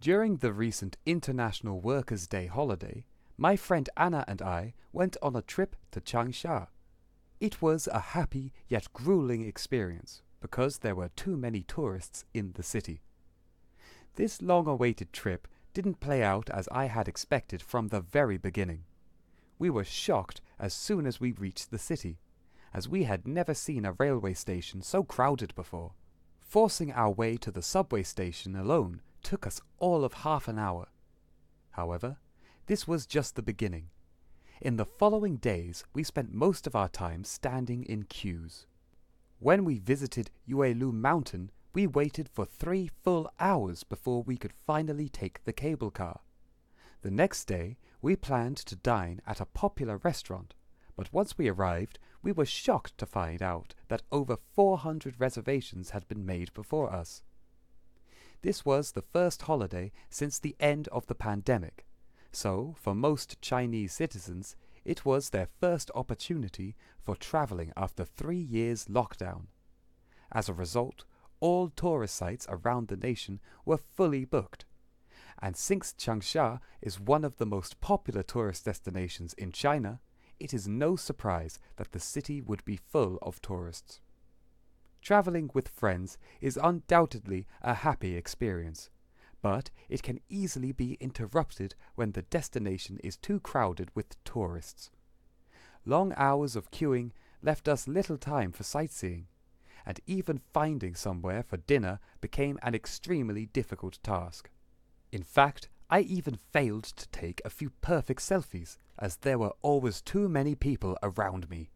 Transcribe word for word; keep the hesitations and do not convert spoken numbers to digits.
During the recent International Workers' Day holiday, my friend Anna and I went on a trip to Changsha. It was a happy yet grueling experience because there were too many tourists in the city. This long-awaited trip didn't play out as I had expected from the very beginning. We were shocked as soon as we reached the city, as we had never seen a railway station so crowded before. Forcing our way to the subway station alone took us all of half an hour. However, this was just the beginning. In the following days, we spent most of our time standing in queues. When we visited Yuelu Mountain, we waited for three full hours before we could finally take the cable car. The next day, we planned to dine at a popular restaurant, but once we arrived, we were shocked to find out that over four hundred reservations had been made before us. This was the first holiday since the end of the pandemic, so for most Chinese citizens, it was their first opportunity for traveling after three years lockdown. As a result, all tourist sites around the nation were fully booked. And since Changsha is one of the most popular tourist destinations in China, it is no surprise that the city would be full of tourists. Traveling with friends is undoubtedly a happy experience, but it can easily be interrupted when the destination is too crowded with tourists. Long hours of queuing left us little time for sightseeing, and even finding somewhere for dinner became an extremely difficult task. In fact, I even failed to take a few perfect selfies, as there were always too many people around me.